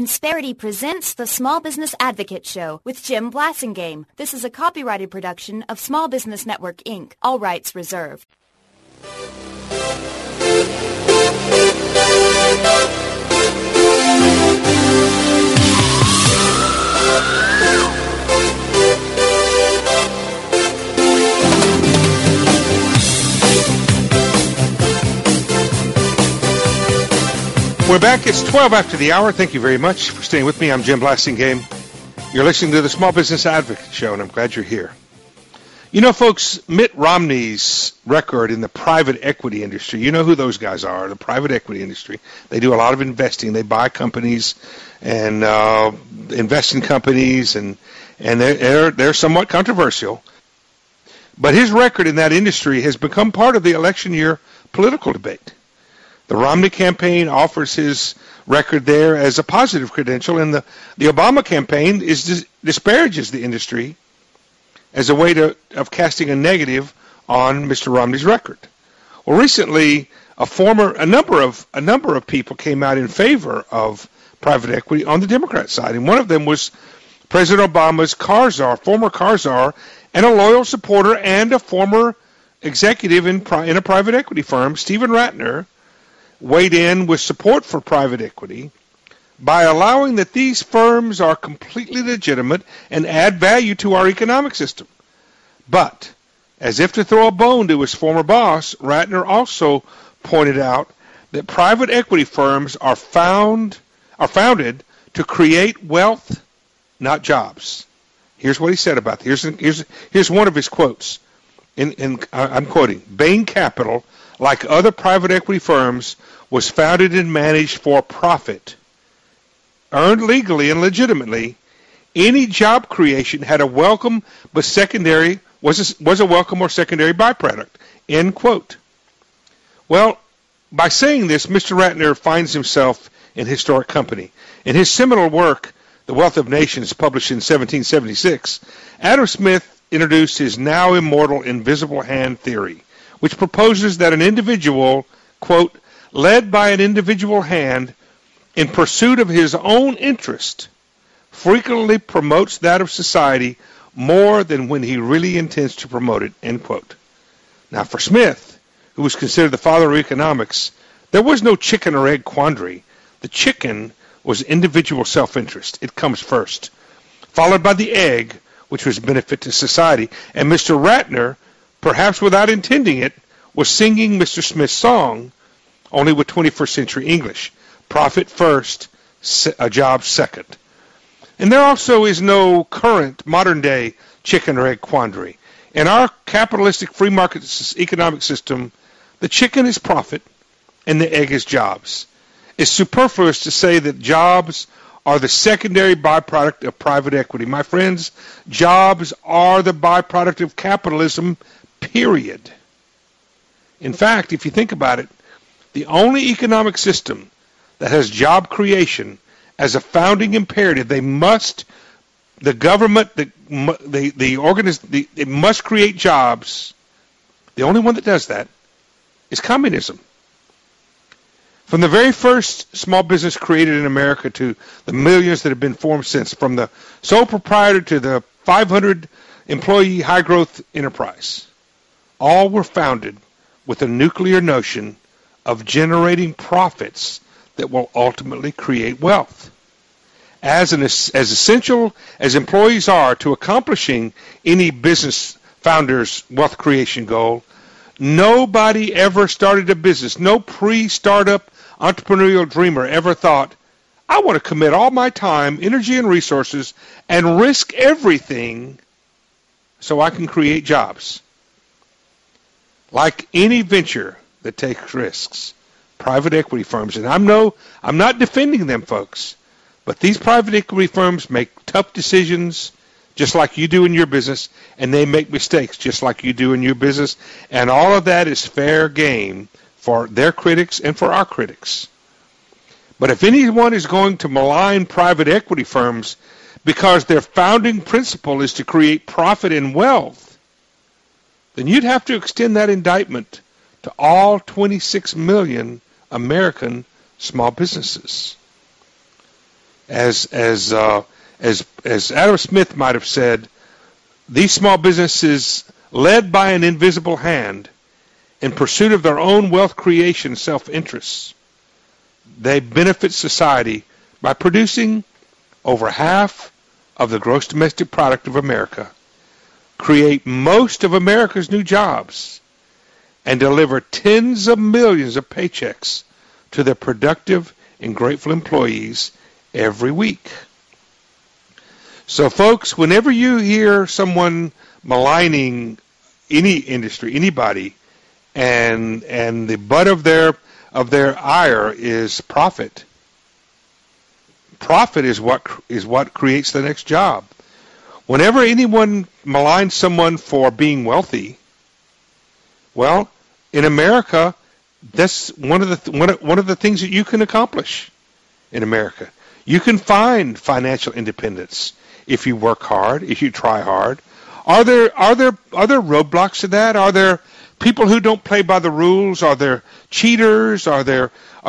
Insperity presents the Small Business Advocate Show with Jim Blasingame. This is a copyrighted production of Small Business Network, Inc. All rights reserved. We're back. It's 12 after the hour. Thank you very much for staying with me. I'm Jim Blasingame. You're listening to the Small Business Advocate Show, and I'm glad you're here. You know, folks, Mitt Romney's record in the private equity industry, you know who those guys are, the private equity industry. They do a lot of investing. They buy companies and invest in companies, and they're somewhat controversial. But his record in that industry has become part of the election year political debate. The Romney campaign offers his record there as a positive credential, and the Obama campaign disparages the industry as a way of casting a negative on Mr. Romney's record. Well, recently, a number of people came out in favor of private equity on the Democrat side, and one of them was President Obama's former car czar, and a loyal supporter and a former executive in a private equity firm, Stephen Rattner, weighed in with support for private equity by allowing that these firms are completely legitimate and add value to our economic system. But, as if to throw a bone to his former boss, Rattner also pointed out that private equity firms are founded to create wealth, not jobs. Here's what he said about it. Here's one of his quotes. I'm quoting, Bain Capital, like other private equity firms, was founded and managed for profit. Earned legally and legitimately, any job creation had a welcome but secondary was a welcome or secondary byproduct. End quote. Well, by saying this, Mr. Rattner finds himself in historic company. In his seminal work, The Wealth of Nations, published in 1776, Adam Smith introduced his now immortal invisible hand theory, which proposes that an individual, quote, led by an individual hand in pursuit of his own interest, frequently promotes that of society more than when he really intends to promote it, end quote. Now, for Smith, who was considered the father of economics, there was no chicken or egg quandary. The chicken was individual self-interest. It comes first, followed by the egg, which was benefit to society. And Mr. Rattner, perhaps without intending it, was singing Mr. Smith's song, only with 21st century English. Profit first, a job second. And there also is no current modern-day chicken or egg quandary. In our capitalistic free market economic system, the chicken is profit and the egg is jobs. It's superfluous to say that jobs are the secondary byproduct of private equity. My friends, jobs are the byproduct of capitalism, period. In fact, if you think about it, the only economic system that has job creation as a founding imperative, it must create jobs. The only one that does that is communism. From the very first small business created in America to the millions that have been formed since, from the sole proprietor to the 500 employee high-growth enterprise, all were founded with a nuclear notion of generating profits that will ultimately create wealth. As essential as employees are to accomplishing any business founder's wealth creation goal, nobody ever started a business. No pre-startup entrepreneurial dreamer ever thought, I want to commit all my time, energy, and resources and risk everything so I can create jobs. Like any venture that takes risks, private equity firms, and I'm not defending them, folks, but these private equity firms make tough decisions just like you do in your business, and they make mistakes just like you do in your business, and all of that is fair game for their critics and for our critics. But if anyone is going to malign private equity firms because their founding principle is to create profit and wealth, then you'd have to extend that indictment to all 26 million American small businesses. As Adam Smith might have said, these small businesses, led by an invisible hand, in pursuit of their own wealth creation self-interests, they benefit society by producing over half of the gross domestic product of America, create most of America's new jobs, and deliver tens of millions of paychecks to their productive and grateful employees every week. So, folks, whenever you hear someone maligning any industry, anybody, and the butt of their ire is profit. Profit is what creates the next job. Whenever anyone maligns someone for being wealthy, well, in America, that's one of the things that you can accomplish in America. You can find financial independence if you work hard, if you try hard. Are there roadblocks to that? Are there people who don't play by the rules? Are there cheaters? Are there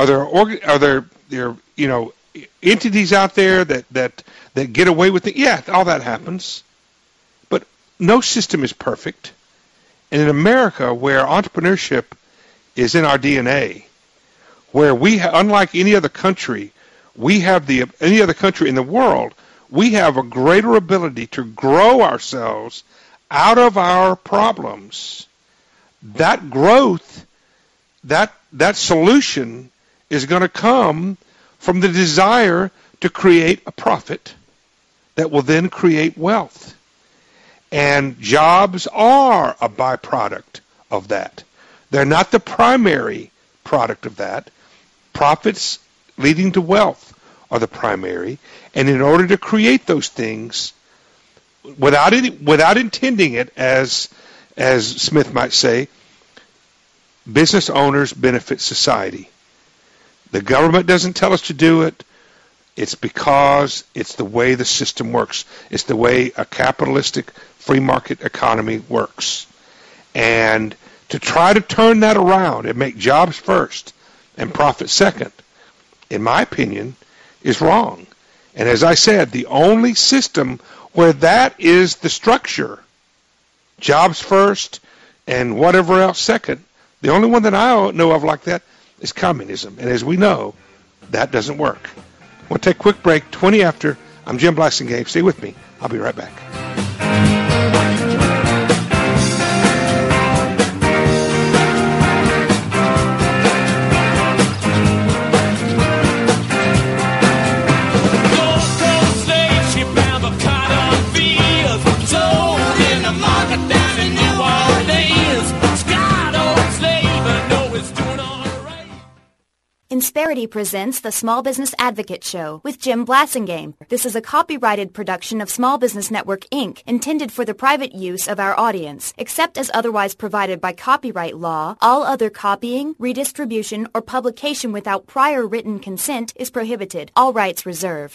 entities out there that get away with it? Yeah, all that happens. But no system is perfect. And in America, where entrepreneurship is in our DNA, where unlike any other country, any other country in the world, we have a greater ability to grow ourselves out of our problems. That growth, that solution is going to come from the desire to create a profit that will then create wealth. And jobs are a byproduct of that. They're not the primary product of that. Profits leading to wealth are the primary. And in order to create those things, without intending it, as Smith might say, business owners benefit society. The government doesn't tell us to do it. It's because it's the way the system works. It's the way a capitalistic free market economy works. And to try to turn that around and make jobs first and profit second, in my opinion, is wrong. And as I said, the only system where that is the structure, jobs first and whatever else second, the only one that I know of like that is communism. And as we know, that doesn't work. We'll take a quick break, 20 after. I'm Jim Blasingame. Stay with me. I'll be right back. Insperity presents the Small Business Advocate Show with Jim Blasingame. This is a copyrighted production of Small Business Network, Inc., intended for the private use of our audience. Except as otherwise provided by copyright law, all other copying, redistribution, or publication without prior written consent is prohibited. All rights reserved.